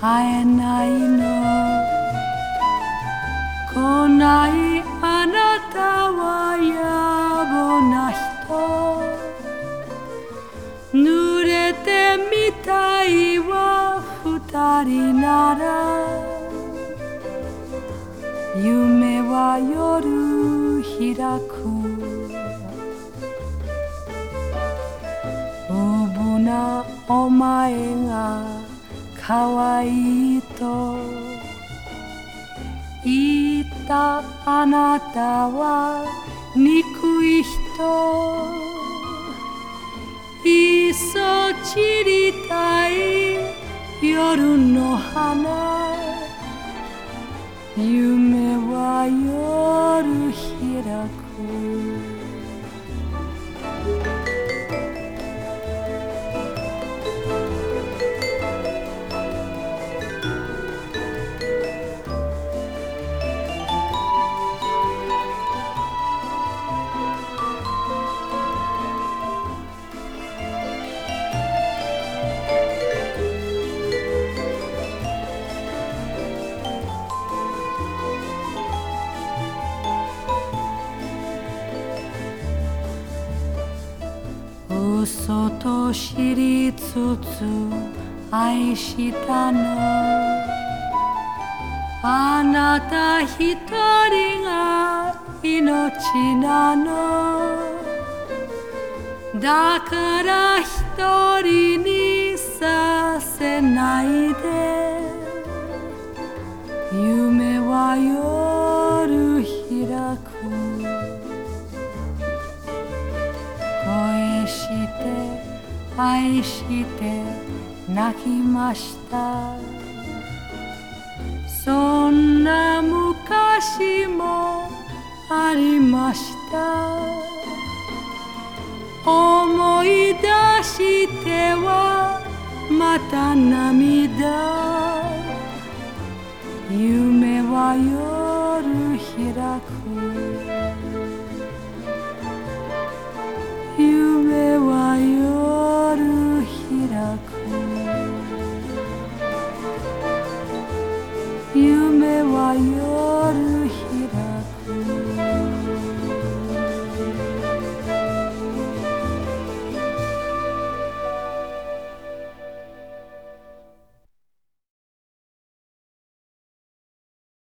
会えないの。来ないあなたは野暮な人。濡れてみたいわ二人なら。夢は夜開く。うぶなお前が可愛いと言ったあなたは憎い人。いっそ散りたい夜の花。夢は夜開く。嘘と知りつつ愛したの。あなた一人が命なの。だから一人にさせないで。夢は夜開く。恋して愛して泣きました。そんな昔もありました。思い出してはまた涙。夢は夜